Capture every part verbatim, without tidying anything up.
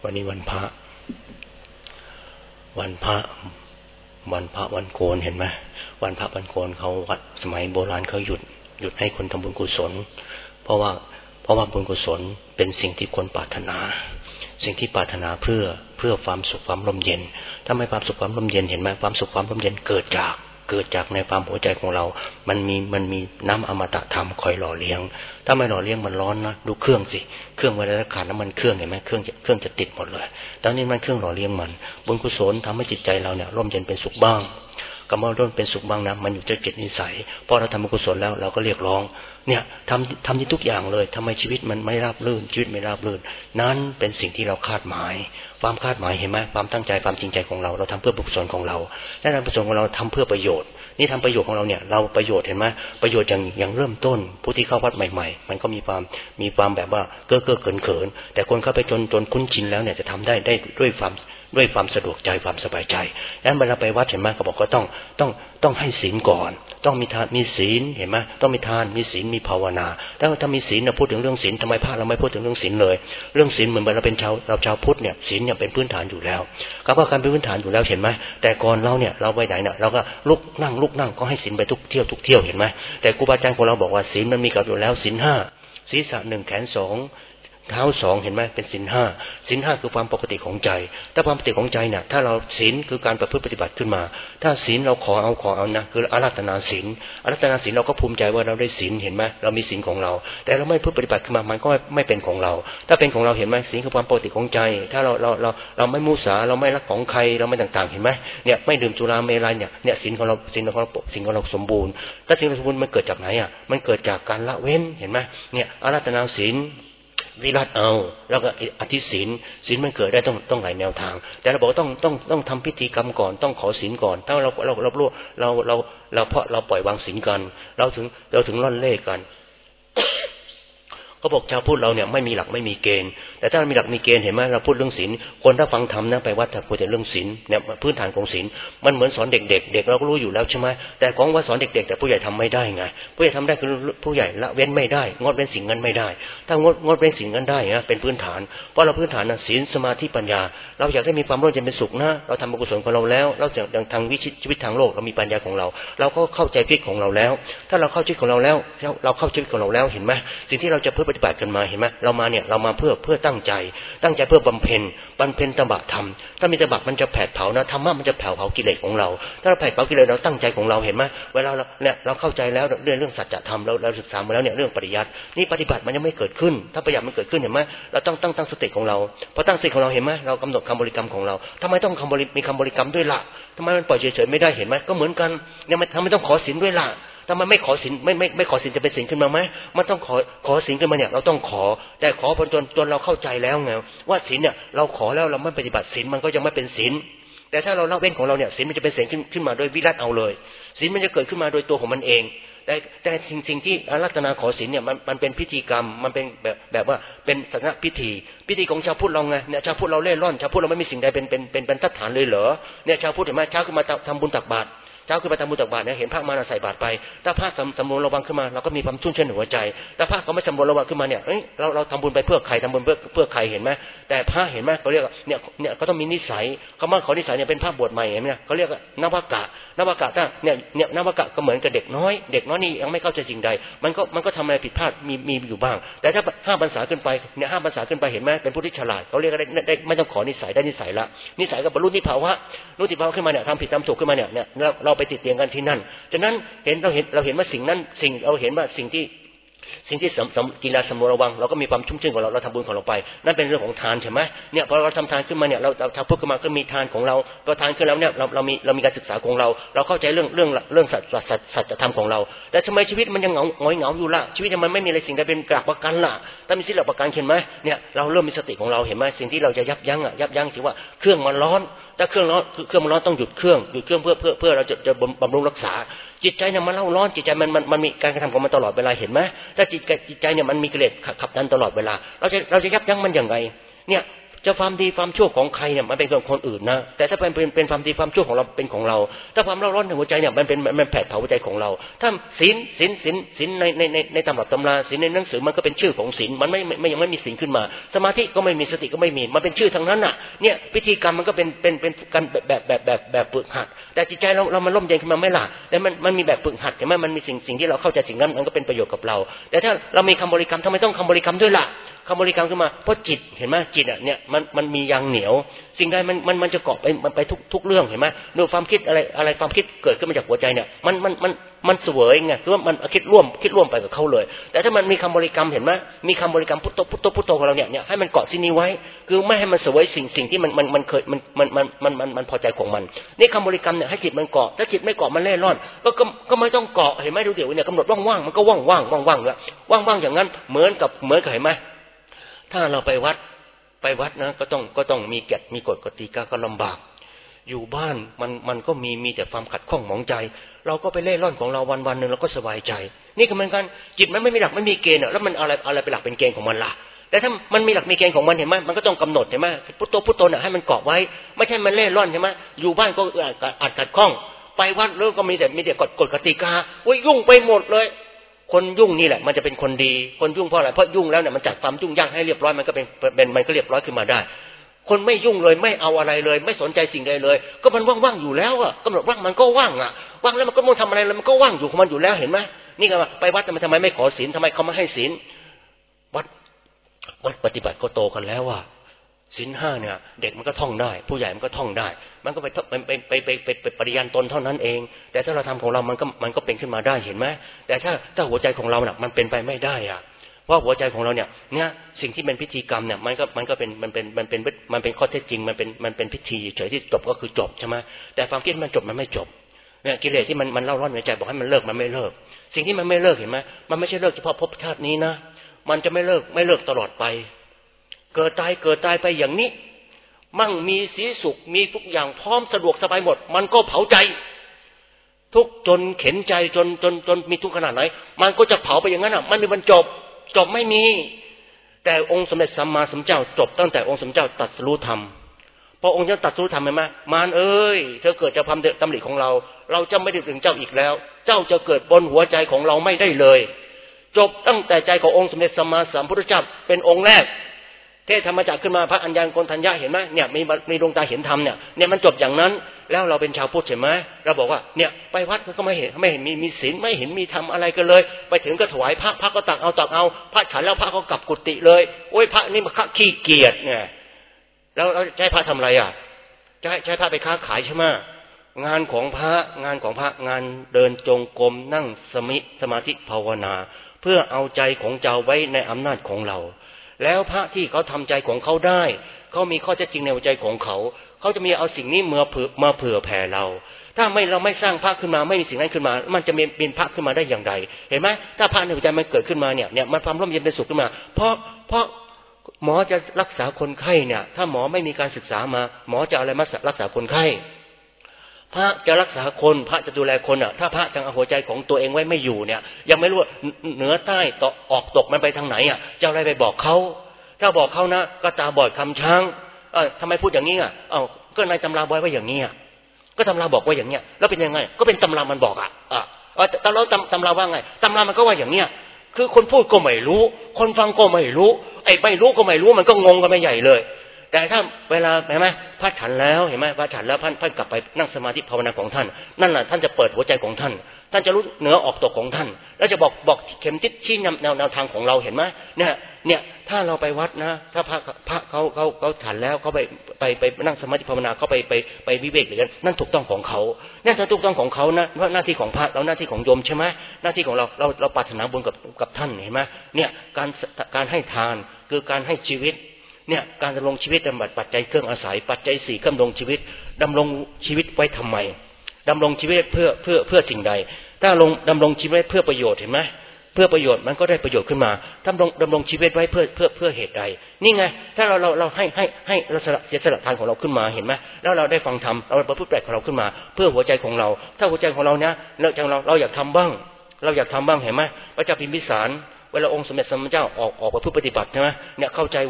วันนี้วันพระวันพระวันพระวันโกนเห็นไหมวันพระวันโกนเขาวัดสมัยโบราณเขาหยุดหยุดให้คนทำบุญกุศลเพราะว่าเพราะว่าบุญกุศลเป็นสิ่งที่คนปรารถนาสิ่งที่ปรารถนาเพื่อเพื่อความสุขความร่มเย็นถ้าไม่ความสุขความร่มเย็นเห็นไหมความสุขความร่มเย็นเกิดจากเกิดจากในความหัวใจของเรามันมีมันมีน้ำอมตะธรรมคอยหล่อเลี้ยงถ้าไม่หล่อเลี้ยงมันร้อนนะดูเครื่องสิเครื่องเวลาขาดน้ำมันเครื่องเห็นไหมเครื่องจะเครื่องจะติดหมดเลยตอนนี้มันเครื่องหล่อเลี้ยงมันบุญกุศลทำให้จิตใจเราเนี่ยร่มเย็นเป็นสุขบ้างกรรมร่มเป็นสุขบ้างนะมันอยู่ที่จิตนิสัยพอเราทำบุญกุศลแล้วเราก็เรียกร้องเนี่ยทำทำที่ทุกอย่างเลยทำไมชีวิตมันไม่ราบรื่นชีวิตไม่ราบรื่นนั้นเป็นสิ่งที่เราคาดหมายความคาดหมายเห็นไหมความตั้งใจความจริงใจของเราเราทำเพื่อบุญกุศลของเราและการบุญกุศลของเราทำเพื่อประโยชน์นี่ทำประโยชน์ของเราเนี่ยเราประโยชน์เห็นไหมประโยชน์อย่างอย่างเริ่มต้นผู้ที่เข้าวัดใหม่ๆมันก็มีความมีความแบบว่าเก้อเก้อเขินเขินแต่คนเข้าไปจนจนคุ้นชินแล้วเนี่ยจะทำได้ได้ด้วยความด้วยความสะดวกใจความสบายใจดังนั้นเวลาไปวัดเห็นไหมเขาบอกก็ต้องต้องต้องให้ศีลก่อนต้องมีทานมีศีลเห็นไหมต้องมีทานมีศีลมีภาวนาถ้าถ้ามีศีลเราพูดถึงเรื่องศีลทำไมพระเราไม่พูดถึงเรื่องศีลเลยเรื่องศีลเหมือนเราเป็นชาวเราชาวพุทธเนี่ยศีลเนี่ยเป็นพื้นฐานอยู่แล้วก็เพราะการเป็นพื้นฐานอยู่แล้วเห็นไหมแต่ก่อนเราเนี่ยเราไปไหนเนี่ยเราก็ลุกนั่งลุกนั่งก็ให้ศีลไปทุกเที่ยวทุกเที่ยวเห็นไหมแต่ครูบาอาจารย์ของเราบอกว่าศีลมันมีกับอยู่แล้วศีลห้าศีรษะหนึ่งแขนสองเท้าสองเห็นไหมเป็นศีลห้าศีลห้าคือความปกติของใจถ้าความปกติของใจเนี่ยถ้าเราศีลคือการประพฤติปฏิบัติขึ้นมาถ้าศีลเราขอเอาขอเอานะคืออาราธนาศีลอาราธนาศีลเราก็ภูมิใจว่าเราได้ศีลเห็นไหมเรามีศีลของเราแต่เราไม่ประพฤติปฏิบัติขึ้นมามันก็ไม่เป็นของเราถ้าเป็นของเราเห็นไหมศีลคือความปกติของใจถ้าเราเราเราเราไม่มุสาเราไม่รักของใครเราไม่ต่างๆเห็นไหมเนี่ยไม่ดื่มสุราเมลัยเนี่ยเนี่ยศีลของเราศีลของเราศีลของเราสมบูรณ์ถ้าศีลสมบูรณ์มันเกิดจากไหนอ่ะมันเกิดจากการละเว้นเห็นไหมเนี่ยอาราธนาศีลวิรัตเอาแล้วก็อธิศีลศีลมันเกิดได้ต้องต้องหลายแนวทางแต่เราบอกต้องต้องต้องทำพิธีกรรมก่อนต้องขอศีลก่อนถ้าเราเราเราเราเราเราเพราะเราปล่อยวางศีลกันเราถึงเราถึงล่อนเล่กันเขาบอกชาวพุทธเราเนี่ยไม่มีหลักไม่มีเกณฑ์แต่ถ้ามีหลักมีเกณฑ์เห็นไหมเราพูดเรื่องศีลคนถ้าฟังธรรมนะไปวัดถ้าพูดแต่เรื่องศีลเนี่ยพื้นฐานของศีลมันเหมือนสอนเด็กๆเด็กเราก็รู้อยู่แล้วใช่ไหมแต่ของว่าสอนเด็กๆแต่ผู้ใหญ่ทำไม่ได้ไงผู้ใหญ่ทำได้คือผู้ใหญ่ละเว้นไม่ได้งดเว้นสิ่งนั้นไม่ได้ถ้างดงดเว้นสิ่งนั้นได้นะเป็นพื้นฐานเพราะเราพื้นฐานนะศีลสมาธิปัญญาเราอยากได้มีความร่มเย็นเป็นสุขนะเราทำบุญกุศลของเราแล้วเราจะทางวิชิตชีวิตทางโลกเรามีปัญญาของเราเราก็เข้าใจชีวิตของเราแล้วถ้าเราเข้าชีวิตของเราแล้วเราเข้าชีวิตของเราแล้วเห็นไหมสิ่งที่เราจะเพื่อปฏิบัติกันมาเห็นไหมเรามาเนี่ยเรามาเพื่อเพื่อตั้งใจตั้งใจเพื่อบำเพ็ญบำเพ็ญตบะธรรมถ้ามีตบะมันจะแผดเผานะธรรมะมันจะแผดเผากิเลสของเราถ้าเราแผดเผากิเลสเราตั้งใจของเราเห็นไหมเวลาเราเนี่ยเราเข้าใจแล้วเรื่องเรื่องสัจธรรมเราเราศึกษามาแล้วเนี่ยเรื่องปริยัตินี่ปฏิบัติมันยังไม่เกิดขึ้นถ้าปฏิบัติมันเกิดขึ้นเห็นไหมเราต้องตั้งตั้งสติของเราพอตั้งสติของเราเห็นไหมเรากำหนดคำบริกรรมของเราทำไมต้องคำบริมีคำบริกรรมด้วยล่ะทำไมมันปล่อยเฉยๆไม่ได้เห็นไหมก็เหมือนกันเนี่ยมันทำไมต้องขอศีลด้วยล่ะถ้ามันไม่ขอศีลไม่ไม่ไม่ขอศีลจะเป็นศีลขึ้นมาไหมมันต้องขอขอศีลขึ้นมาเนี่ยเราต้องขอแต่ขอจนจนจนเราเข้าใจแล้วไงว่าศีลเนี่ยเราขอแล้วเราไม่ปฏิบัติศีลมันก็ยังไม่เป็นศีลแต่ถ้าเราละเว้นของเราเนี่ยศีลมันจะเป็นศีลขึ้นขึ้นมาโดยวิรัติเอาเลยศีลมันจะเกิดขึ้นมาโดยตัวของมันเองแต่แต่สิ่งสิ่งที่อาราธนาขอศีลเนี่ยมันมันเป็นพิธีกรรมมันเป็นแบบแบบว่าเป็นสังฆพิธีพิธีของชาวพุทธเราไงเนี่ยชาวพุทธเราเล่ร่อนชาวพุทธเราไม่มีสิ่งใดเป็นเป็นเป็นบรรทัดฐานเลยเหรอเนี่ยชาวพุทธเห็นไหมเช้าขึ้นมาทำบุญตักบาตรเช้าขึ้นมาทำบุญตักบาตรเนี่ยเห็นพระมาใส่บาตรไปถ้าพระสำสำรวมระวังขึ้นมาเราก็มีความชุ่มชื่นหัวใจถ้าพระเขาไม่สำรวมระวังขึ้นมาเนี่ยเอ้ยเราเราทำบุญไปเพื่อใครทำบุญเพื่อเพื่อใครเห็นไหมแต่พระเห็นไหมเขาเรียกเนี่ยเนี่ยเขาต้องมีนิสัยเขามาขอนิสัยเนี่ยเป็นพระบวชใหม่เห็นไหมเขาเรียกนวากะนวากะถ้าเนี่ยเนี่ยนวากะก็เหมือนกับเด็กน้อยเด็กน้อยนี่ยังไม่เข้าใจสิ่งใดมันก็มันก็ทำอะไรผิดพลาดมีมีอยู่บ้างแต่ถ้าห้าพรรษาขึ้นไปเนี่ยห้าพรรษาขึ้นไปเห็นไหมเป็นผู้ที่ฉลาดเขาเรียกได้ได้ไม่ต้องขอนิสัยได้นิสัยละนิสัยก็บรรลุนิพพาวะรู้นิพพาวะขึ้นมาเนี่ยทำผิดทำถูกขึ้นมาเนี่ยเนี่ยเราเราไปติดเตียงกันที่นั่นฉะนั้นเห็นเราเห็นเราเห็นว่าสิ่งนั้นสิ่งเราเห็นว่าสิ่งที่สิ่งที่สำกีฬาสำรวมระวังเราก็มีความชุ่มชื่นของเราเราทำบุญของเราไปนั่นเป็นเรื่องของทานใช่ไหมเนี่ยพอเราทำทานขึ้นมาเนี่ยเราทำพุทธขึ้นมาก็มีทานของเราเราทานขึ้นแล้วเนี่ยเราเรามีเรามีการศึกษาของเราเราเข้าใจเรื่องเรื่องเรื่องสัจสัจสัจธรรมของเราแต่ทำไมชีวิตมันยังเหงาหงอยเหงาอยู่ล่ะชีวิตมันไม่มีอะไรสิ่งใดเป็นหลักประกันล่ะถ้ามีสิ่งหลักประกันเห็นไหมเนี่ยเราเริ่มมีสติของเราเห็นไหมสิ่งที่เราจะยับยั้งอ่ะยับยั้งถือว่าเครื่องมันร้อนถ้าเครื่องร้อนเครื่องมันร้อนต้องหยุดเครื่องหยุดเครื่องเพื่อเพื่อเพื่อเราจะจะบำรุงรักษาจิตใจเนี่ยมันเล่าร้อนจิตใจมันมันมันมีการกระทำของมันตลอดเวลาเห็นไหมถ้าจิตจิตใจเนี่ยมันมีกิเลสขับดันตลอดเวลาเราจะเราจะยับยั้งมันอย่างไรเนี่ยจะความดีความชั่วของใครเนี่ยมันเป็นของคนอื่นนะแต่ถ้าเป็นเป็นเป็นความดีความชั่วของเราเป็นของเราถ้าความเร่าร้อนในหัวใจเนี่ยมันเป็นมันแผดเผาหัวใจของเราถ้าศีลศีลศีลศีลในในในในตำรับตำราศีลในหนังสือมันก็เป็นชื่อของศีลมันไม่ไม่ยังไม่มีศีลขึ้นมาสมาธิก็ไม่มีสติก็ไม่มีมันเป็นชื่อทั้งนั้นน่ะเนี่ยพิธีกรรมมันก็เป็นเป็นเป็นการแบบแบบแบบแบบฝึกหัดแต่จิตใจเราเรามันร่มเย็นขึ้นมาไม่ล่ะแต่มันมันมีแบบฝึกหัดใช่ไหมมันมีสิ่งสิ่งที่เราเข้าใจสิ่งนั้นมันก็เป็นประโยชน์กับเราแต่ถ้าเรามีคำบริกรรมทำไมต้องคำบริกรรมด้วยล่ะคำบริกรรมขึ้นมาเพราะจิตเห็นไหมจิตอ่ะเนี่ยมันมันมียางเหนียวสิ่งใดมันมันมันจะเกาะไปมันไปทุกทุกเรื่องเห็นไหมดูความคิดอะไรอะไรความคิดเกิดขึ้นมาจากหัวใจเนี่ยมันมันมันมันเสวยไงคือว่ามันคิดร่วมคิดร่วมไปกับเขาเลยแต่ถ้ามันมีคำบริกรรมเห็นไหมมีคำบริกรรมพุทโธพุทโธพุทโธของเราเนี่ยเนี่ยให้มันเกาะที่นี้ไว้คือไม่ให้มันเสวยสิ่งสิ่งที่มันมันมันเคยมันมันมันมันมันมันพอใจของมันนี่คำบริกรรมเนี่ยให้จิตมันเกาะถ้าจิตไม่เกาะมันเล่ร่อนก็ก็ก็ไม่ต้องเกาะเห็นไหมดูเดี๋ยวเนี่ยกำหนดว่างๆมันก็ว่างๆว่างๆเลยว่างๆอย่างนั้นเหมือนกับเหมือนกับเห็นไหมถ้าเราไปวัดไปวัดนะก็ต้องก็ต้องมีกฎมีกฎกติกาก็ลำบากอยู่บ้านมันมันก็มีมีแต่ความขัดข้องหมองใจเราก็ไปเล่ร่อนของเราวันวันหนึ่งเราก็สบายใจนี่ก็เหมือนกันจิตมันไม่มีหลักไม่มีเกณฑ์แล้วมันอะไรอะไรเป็นหลักเป็นเกณฑ์ของมันล่ะแต่ถ้ามันมีหลักมีเกณฑ์ของมันเห็นไหมมันก็ต้องกำหนดเห็นไหมพุทโธพุทโธเนี่ยให้มันเกาะไว้ไม่ใช่มันเล่ร่อนใช่ไหมอยู่บ้านก็อาจขัดข้องไปวัดแล้วก็มีแต่มีแต่กฎกฎกติกาโอ้ยยุ่งไปหมดเลยคนยุ่งนี่แหละมันจะเป็นคนดีคนยุ่งเพราะอะไรเพราะยุ่งแล้วเนี่ยมันจัดความยุ่งยากให้เรียบร้อยมันก็เป็นเป็นมันก็เรียบร้อยขึ้นมาได้คนไม่ยุ่งเลยไม่เอาอะไรเลยไม่สนใจสิ่งใดเลยก็มันว่างๆอยู่แล้วอ่ะกำหนดว่างมันก็ว่างอ่ะว่างแล้วมันก็ไม่ทำอะไรแล้วมันก็ว่างอยู่ของมันอยู่แล้วเห็นไหมนี่ก็ไปวัดแต่ทำไมไม่ขอศีลทำไมเขาไม่ให้ศีลวัดวัดปฏิบัติก็โตกันแล้วว่ะศีลห้าเนี่ยเด็กมันก็ท่องได้ผู้ใหญ่มันก็ท่องได้มันก็ไปไปไปไปไปไปปฏิญาณตนเท่านั้นเองแต่ถ้าเราทำของเรามันก็มันก็เป็นขึ้นมาได้เห็นไหมแต่ถ้าถ้าหัวใจของเราเนี่ยมันเป็นไปไม่ได้อ่ะเพราะหัวใจของเราเนี่ยเนี่ยสิ่งที่เป็นพิธีกรรมเนี่ยมันก็มันก็เป็นมันเป็นมันเป็นมันเป็นข้อเท็จจริงมันเป็นมันเป็นพิธีเฉยที่จบก็คือจบใช่ไหมแต่ความคิดมันจบมันไม่จบเนี่ยกิเลสที่มันมันเล่าร้อนในใจบอกให้มันเลิกมันไม่เลิกสิ่งที่มันไม่เลิกเห็นไหมมันไม่ใช่เลิกเฉพาะภพชาตินี้นะมันจะไม่เลิกไม่เลิกตลอดไปเกิดตายเกิดตายไปอย่างนี้มั่งมีสีสุขมีทุกอย่างพร้อมสะดวกสบายหมดมันก็เผาใจทุกจนเข็นใจจนจนจนมีทุกขนาดไหนมันก็จะเผาไปอย่างนั้นอ่ะมันมีบรรจบจบไม่มีแต่องค์สมเด็จสัมมาสัมพุทธเจ้าจบตั้งแต่องค์สมเด็จเจ้าตรัสรู้ธรรมพอองค์เจ้าตรัสรู้ธรรมเห็นไหมมารเอ้ยเธอเกิดจะทำตำหนิของเราเราจะไม่ได้ถึงเจ้าอีกแล้วเจ้าจะเกิดบนหัวใจของเราไม่ได้เลยจบตั้งแต่ใจขององค์สมเด็จสัมมาสัมพุทธเจ้าเป็นองค์แรกเทศธรรมจักรขึ้นมาพระอัญญาณโกณฑัญญะเห็นไหมเนี่ยมีมีดวงตาเห็นธรรมเนี่ยเนี่ยมันจบอย่างนั้นแล้วเราเป็นชาวพุทธใช่ไหมเราบอกว่าเนี่ยไปวัดก็ไม่เห็นไม่เห็นมีมีศีลไม่เห็นมีทำอะไรกันเลยไปถึงก็ถวายพระพระก็ตักเอาตักเอาพระฉันแล้วพระก็กลับกุฏิเลยโอ้ยพระนี่มันขี้เกียจเนี่ยแล้วเราใช้พระทำอะไรอ่ะใช้ใช้พระไปค้าขายใช่ไหมงานของพระงานของพระงานเดินจงกรมนั่งสมิสมาธิภาวนาเพื่อเอาใจของเจ้าไว้ในอำนาจของเราแล้วพระที่เขาทำใจของเขาได้เขามีข้อเท็จจริงในหัวใจของเขาเขาจะมีเอาสิ่งนี้มาเผื่อมาเผื่อแผ่เราถ้าไม่เราไม่สร้างพระขึ้นมาไม่มีสิ่งนั้นขึ้นมามันจะมีเป็นพระขึ้นมาได้อย่างไรเห็นไหมถ้าพระในหัวใจมันเกิดขึ้นมาเนี่ยเนี่ยมันความร่มเย็นเป็นสุขขึ้นมาเพราะเพราะหมอจะรักษาคนไข้เนี่ยถ้าหมอไม่มีการศึกษามาหมอจะอะไรมารักษาคนไข้พระจะรักษาคนพระจะดูแลคนอ่ะถ้าพระจังเอาหัวใจของตัวเองไว้ไม่อยู่เนี่ยยังไม่รู้ว่าเหนือใต้ตกออกตกมันไปทางไหนอ่ะจะอะไรไปบอกเขาถ้าบอกเขานะก็ตาบอดคำช้างเออทำไมพูดอย่างนี้อ่ะเอ้าก็ในตำราบอกไว้อย่างนี้อ่ะก็ตำราบอกไว้อย่างเนี้ยแล้วเป็นยังไงก็เป็นตำรามันบอกอ่ะอ่ะเออแต่เราตำตำราว่าไงตำรามันก็ว่าอย่างเนี้ยคือคนพูดก็ไม่รู้คนฟังก็ไม่รู้ไอ้ไม่รู้ก็ไม่รู้มันก็งงกันไปใหญ่เลยแต่ถ้าเวลาเห็นไหมพระฉันแล้วเห็นไหมพระฉันแล้วท่านท่านกลับไปนั่งสมาธิภาวนาของท่านนั่นแหละท่านจะเปิดหัวใจของท่านท่านจะรู้เหนือออกตกของท่านแล้วจะบอกบอกเข็มทิศชี้แนวแนวทางของเราเห็นไหมเนี่ยเนี่ยถ้าเราไปวัดนะถ้าพระพระเขาเขาเขาฉันแล้วเขาไปไปไปนั่งสมาธิภาวนาเขาไปไปไปวิเวกหรือนั่นถูกต้องของเขานั่นถูกต้องของเขานะเพราะหน้าที่ของพระเราหน้าที่ของโยมใช่ไหมหน้าที่ของเราเราเราปรารถนาบุญกับกับท่านเห็นไหมเนี่ยการการให้ทานคือการให้ชีวิตเนี่ยการดำรงชีวิตดำบัดปัจจัยเครื่องอาศัยปัจจัยสี่ดำรงชีวิตดำรงชีวิตไว้ทำไมดำรงชีวิตเพื่อเพื่อเพื่อสิ่งใดถ้าลงดำรงชีวิตเพื่อประโยชน์เห็นไหมเพื่อประโยชน์มันก็ได้ประโยชน์ขึ้นมาดำรงดำรงชีวิตไว้เพื่อเพื่อเพื่อเหตุใดนี่ไงถ้าเราเราเราให้ให้ให้เราสละเสียสละทานของเราขึ้นมาเห็นไหมแล้วเราได้ฟังธรรมเราประพฤติปฏิบัติของเราขึ้นมาเพื่อหัวใจของเราถ้าหัวใจของเราเนี้ยเราจังเราเราอยากทำบ้างเราอยากทำบ้างเห็นไหมพระเจ้าพิมพิสารเวลาองค์สมเด็จสัมมาสัมพุทธเจ้าออกออกประพฤติปฏิบัติใช่ไหมเนี่ยเข้าใจว่า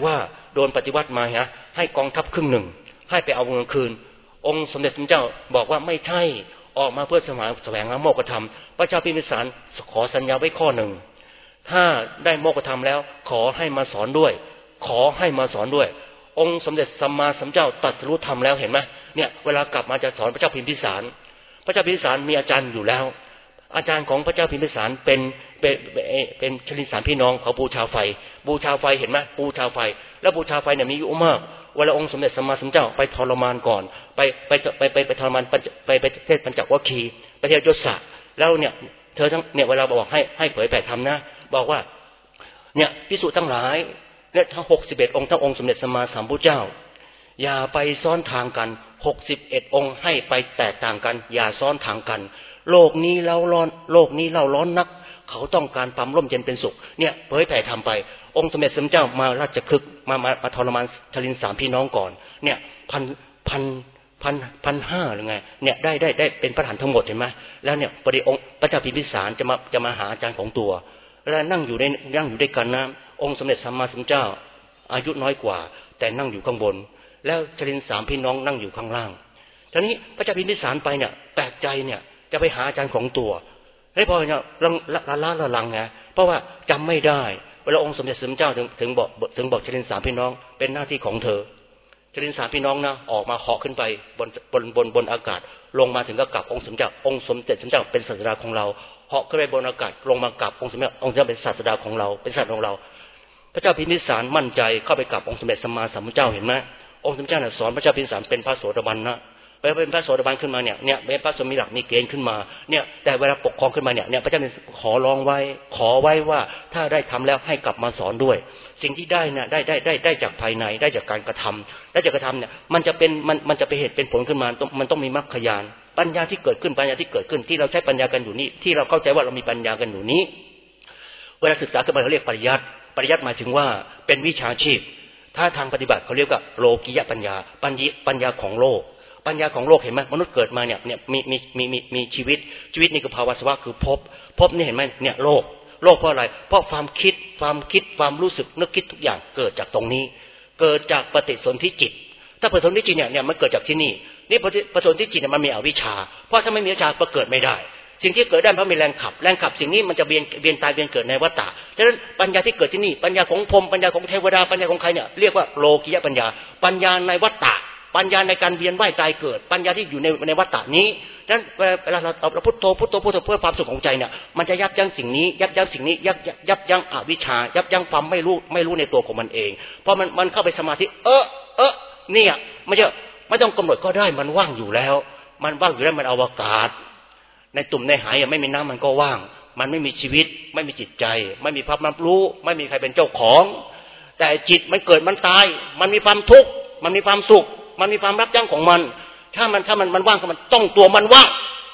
โดนปฏิวัติมาฮะให้กองทัพครึ่งหนึ่งให้ไปเอาเงินคืนองค์สมเด็จพระเจ้าบอกว่าไม่ใช่ออกมาเพื่อสมาแสวงหาโมกขธรรมพระเจ้าพิมพิสารขอสัญญาไว้ข้อหนึ่งถ้าได้โมกขธรรมแล้วขอให้มาสอนด้วยขอให้มาสอนด้วยองค์สมเด็จสัมมาสัมพุทธเจ้าตรัสรู้ธรรมแล้วเห็นไหมเนี่ยเวลากลับมาจะสอนพระเจ้าพิมพิสารพระเจ้าพิมพิสารมีอาจารย์อยู่แล้วอาจารย์ของพระเจ้าพิมพิสารเป็นเป็นเป็นชลินสารพี่น้องเขาบูชาไฟบูชาไฟเห็นไหมบูชาไฟแล้วบูชาไฟเนี่ยมีอายุมากเวลาองค์สมเด็จสัมมาสัมพุทธเจ้าไปทรมานก่อนไปไปไปไปไปทรมานไปไปเทศปัญจวัคคีย์ไปเทศยศะแล้วเนี่ยเธอทั้งเนี่ยเวลาบอกให้ให้เผยแผ่ธรรมนะบอกว่าเนี่ยภิกษุทั้งหลายเนี่ยทั้งหกสิบเอ็ดองค์ทั้งองค์สมเด็จสัมมาสัมพุทธเจ้าอย่าไปซ้อนทางกันหกสิบเอ็ดองค์ให้ไปแตกต่างกันอย่าซ้อนทางกันโลกนี้เล่าร้อนโลกนี้เล่าร้อนนักเขาต้องการความร่มเย็นเป็นสุขเนี่ยเผยแผ่ธรรมไปองค์สมเด็จสัมมาสัมพุทธเจ้ามาราชคฤห์มามามาทรมานชลินสามพี่น้องก่อนเนี่ยพันพันพันพันห้าหรือไงเนี่ยได้ได้ได้เป็นพระฐานทั้งหมดเห็นไหมแล้วเนี่ยพอดีองค์พระเจ้าพิมพิสารจะมาจะมาหาอาจารย์ของตัวแล้วนั่งอยู่ในนั่งอยู่ด้วยกันนะองค์สมเด็จสัมมาสัมพุทธเจ้าอายุน้อยกว่าแต่นั่งอยู่ข้างบนแล้วชลินสามพี่น้องนั่งอยู่ข้างล่างทีนี้พระเจ้าพิมพิสารไปเนี่ยแปลกใจเนี่ยจะไปหาอาจารย์ของตัวให้พอเนี่ยละละละละลังไงเพราะว่าจำไม่ได้เวลาองค์สมเด็จสัมมาสัมพุทธเจ้าถึงถึงบอกถึงบอกชลินสามพี่น้องเป็นหน้าที่ของเธอชลินสามพี่น้องนะออกมาเหาะขึ้นไปบนบนบนบนอากาศลงมาถึงก็กลับองค์สมเด็จองค์สมเด็จสัมมาสัมพุทธเจ้าเป็นศาสดาของเราเหาะขึ้นไปบนอากาศลงมากลับองค์สมเด็จองค์สมเด็จเป็นศาสดาของเราเป็นศาสดาของเราพระเจ้าพิมพิสารมั่นใจเข้าไปกลับองค์สมเด็จสัมมาสัมพุทธเจ้าเห็นไหมองค์สมเด็จเจ้าเนี่ยสอนพระเจ้าพิมพิสารเป็นพระโสดาบันนะไปเป็นพระโสดาบันขึ้นมาเนี่ยเนี่ยเป็นพระสมีหลักมีเกณฑ์ขึ้นมาเนี่ยแต่เวลาปกครองขึ้นมาเนี่ยเนี่ยพระเจ้าขอร้องไว้ขอไว้ว่าถ้าได้ทำแล้วให้กลับมาสอนด้วยสิ่งที่ได้เนี่ยได้ได้ได้ได้จากภายในได้จากการกระทำได้จากกระทำเนี่ยมันจะเป็นมันมันจะเป็นเหตุเป็นผลขึ้นมามันต้องมีมรรคญาณปัญญาที่เกิดขึ้นปัญญาที่เกิดขึ้นที่เราใช้ปัญญากันอยู่นี้ที่เราเข้าใจว่าเรามีปัญญากันอยู่นี้เวลาศึกษาขึ้นมาเขาเรียกปริยัติปริยัติหมายถึงว่าเป็นวิชาชีพถ้าทางปฏิบัติเขาเรียกว่าโลกิยปัญญาปัญญาปัญญาของโลกปัญญาของโลกเห็นไหมมนุษย์เกิดมาเนี่ยเนี่ยมีมีมีมีมีชีวิตชีวิตนี่คือภาวะสภาวะคือภพภพนี่เห็นไหมเนี่ยโลกโลกเพราะอะไรเพราะความคิดความคิดความรู้สึกนึกคิดทุกอย่างเกิดจากตรงนี้เกิดจากปฏิสนธิจิตถ้าปฏิสนธิจิตเนี่ยเนี่ยมันเกิดจากที่นี่นี่ปฏิสนธิจิตเนี่ยมันมีอวิชชาเพราะถ้าไม่มีอวิชชาก็เกิดไม่ได้สิ่งที่เกิดได้เพราะมีแรงขับแรงขับสิ่งนี้มันจะเวียนเวียนตายเวียนเกิดในวัฏฏะฉะนั้นปัญญาที่เกิดที่นี่ปัญญาของพรหมปัญญาของเทวดาปัญญาของใครเนี่ยเรียกว่าโลกิยปัญญาปัญญาในวัฏฏะปัญญาในการเวียนว่ายตายเกิดปัญญาที่อยู่ในในวัฏฏะนี้ฉะนั้นเวลาเราเราพุทโธพุทโธพุทโธเพื่อความสุขของใจเนี่ยมันจะยับยั้งสิ่งนี้ยับยั้งสิ่งนี้ยับยับยั้งอวิชชายับยั้งความไม่รู้ไม่รู้ในตัวของมันเองเพราะมันมันเข้าไปสมาธิเออเออเนี่ยไม่ใช่ไม่ต้องกำหนดก็ได้มันว่างอยู่แล้วมันว่างอยู่แล้วมันอวกาศในตุ่มในหายไม่มีน้ำมันก็ว่างมันไม่มีชีวิตไม่มีจิตใจไม่มีภาพรับรู้ไม่มีใครเป็นเจ้าของแต่จิตมันเกิดมันตายมันมีความทุกข์มันมีความสุขมันมีความรับยั้งของมันถ้ามันถ้ามันมันว่างมันต้องตัวมันว่าง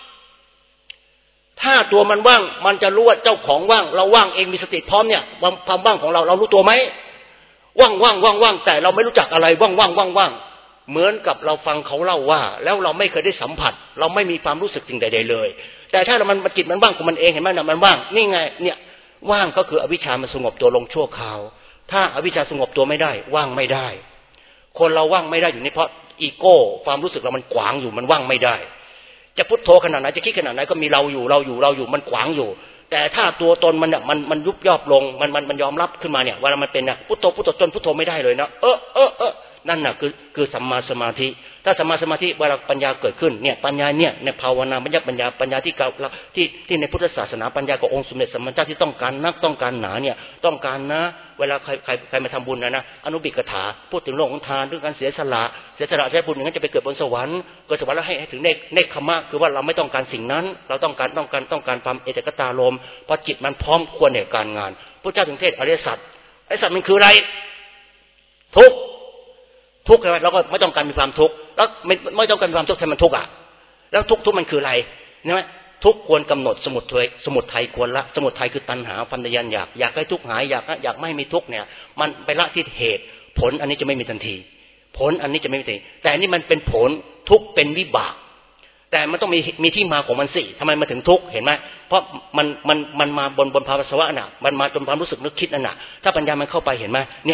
ถ้าตัวมันว่างมันจะรู้ว่าเจ้าของว่างเราว่างเองมีสติพร้อมเนี่ยความว่างของเราเรารู้ตัวไหมว่างว่างว่างว่างแต่เราไม่รู้จักอะไรว่างว่างว่างว่างเหมือนกับเราฟังเขาเล่าว่าแล้วเราไม่เคยได้สัมผัสเราไม่มีความรู้สึกสิ่งใดๆเลยแต่ถ้ามันจิตมันว่างของมันเองเห็นไหมนะมันว่างนี่ไงเนี่ยว่างก็คืออวิชชามันสงบตัวลงชั่วคราวถ้าอวิชชาสงบตัวไม่ได้ว่างไม่ได้คนเราว่างไม่ได้อยู่นี่เพราะอีโก้ความรู้สึกเรามันขวางอยู่มันว่างไม่ได้จะพุทโธขนาดไหนจะคิดขนาดไหนก็มีเราอยู่เราอยู่เราอยู่มันขวางอยู่แต่ถ้าตัวตนมันเนี่ยมันมันยุบย่อลงมันมันมันยอมรับขึ้นมาเนี่ยเวลามันเป็นนะพุทโธพุทโธจนพุทโธไม่ได้เลยนะเออเออเออนั่นน่ะคือคือสัมมาสมาธิถ้าสัมมาสมาธิเวลาปัญญาเกิดขึ้นเนี่ยปัญญาเนี่ยในภาวนาปัญญาปัญญาปัญญาที่เก่าที่ที่ในพุทธศาสนาปัญญาขององค์สมเด็จสัมมาสัมพุทธเจ้าที่ต้องการนักต้องการหนาเนี่ยต้องการนะเวลาใครใครใครมาทำบุญนะนะอนุบิกถาพูดถึงเรื่องของทานเรื่องการเสียสละเสียสละใช้บุญอย่างนั้นจะไปเกิดบนสวรรค์เกิดสวรรค์แล้วให้ให้ถึงเนกเนกขมะคือว่าเราไม่ต้องการสิ่งนั้นเราต้องการต้องการต้องการความเอตกตารมณ์พอจิตมันพร้อมควรในการงานพระเจ้าถึงเทศอริยสัจอริยสัจมันคืออะไรทุกข์ทุกข์เราก็ไม่ต้องการมีความทุกข์แล้วไม่ไม่ต้องการมีความทุกข์ให้มันทุกข์อ่ะแล้วทุกข์ทุกข์มันคืออะไรใช่ไหมทุกข์ควรกำหนดสมุทัยสมุทัยควรละสมุทัยคือตัณหาฟันทยานอยากอยากให้ทุกข์หายอยากอยากไม่มีทุกข์เนี่ยมันไปละที่เหตุผลอันนี้จะไม่มีทันทีผลอันนี้จะไม่มีทันทีแต่อันนี้มันเป็นผลทุกข์เป็นวิบากแต่มันต้องมีมีที่มาของมันสิทำไมมาถึงทุกข์เห็นไหมเพราะมันมันมันมาบนบนภาวะสวะน่ะมันมาจนความรู้สึกนึกคิดนั่นน่ะถ้าปัญญามันเข้าไปเห็นไหมเนี่ย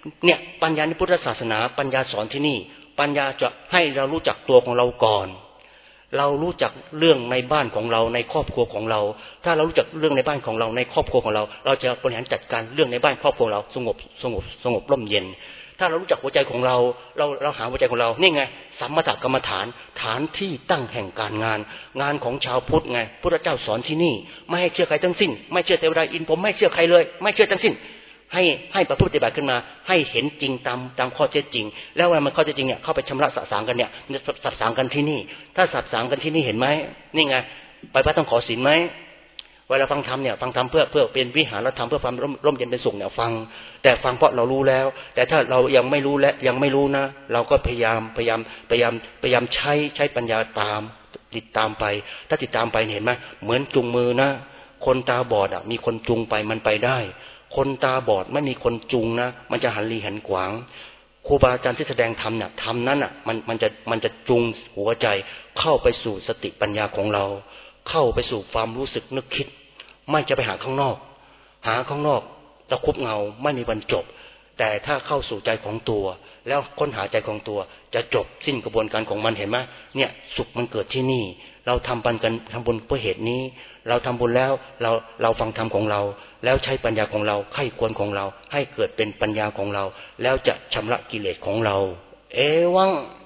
เนี่ยปัญญาในพุทธศาสนาปัญญาสอนที่นี่ปัญญาจะให้เรารู้จักตัวของเราก่อนเรารู้จักเรื่องในบ้านของเราในครอบครัวของเราถ้าเรารู้จักเรื่องในบ้านของเราในครอบครัวของเราเราจะบริหารจัดการเรื่องในบ้านครอบครัวเราสงบสงบสงบร่มเย็นถ้าเรารู้จักหัวใจของเราเราเราหาหัวใจของเรานี่ไงสัมมาทกรรมฐานฐานที่ตั้งแห่งการงานงานของชาวพุทธไงพุทธเจ้าสอนที่นี่ไม่ให้เชื่อใครทั้งสิ้นไม่เชื่อเทวดาอินผมไม่เชื่อใครเลยไม่เชื่อทั้งสิ้นให้ให้ประพฤติปฏิบัติขึ้นมาให้เห็นจริงตามตามข้อเท็จจริงแล้วเวลามันข้อเท็จจริงเนี่ยเข้าไปชำระสะสางกันเนี่ยสะสางกันที่นี่ถ้าสะสางกันที่นี่เห็นไหมนี่ไงไปพระต้องขอศีลไหมเวลาฟังธรรมเนี่ยฟังธรรมเพื่อเพื่อเป็นวิหารธรรมเพื่อความร่มเย็นเป็นสุขเนี่ยฟังแต่ฟังเพราะเรารู้แล้วแต่ถ้าเรายังไม่รู้และยังไม่รู้นะเราก็พยายามพยายามพยายามพยายามใช้ใช้ปัญญาตามติดตามไปถ้าติดตามไปเห็นไหมเหมือนจูงมือนะคนตาบอดอ่ะมีคนจูงไปมันไปได้คนตาบอดไม่มีคนจูงนะมันจะหันลีหันขวางครูบาอาจารย์ที่แสดงธรรมเนี่ยธรรมนั้นอ่ะมันมันจะมันจะจูงหัวใจเข้าไปสู่สติปัญญาของเราเข้าไปสู่ความรู้สึกนึกคิดไม่จะไปหาข้างนอกหาข้างนอกตะคุบเงาไม่มีวันจบแต่ถ้าเข้าสู่ใจของตัวแล้วค้นหาใจของตัวจะจบสิ้นกระบวนการของมันเห็นไหมเนี่ยสุขมันเกิดที่นี่เราทำปันกันทำบุญเพื่อเหตุนี้เราทำบุญแล้วเราเราฟังธรรมของเราแล้วใช้ปัญญาของเราไข้ควรของเราให้เกิดเป็นปัญญาของเราแล้วจะชำระกิเลสของเราเอวัง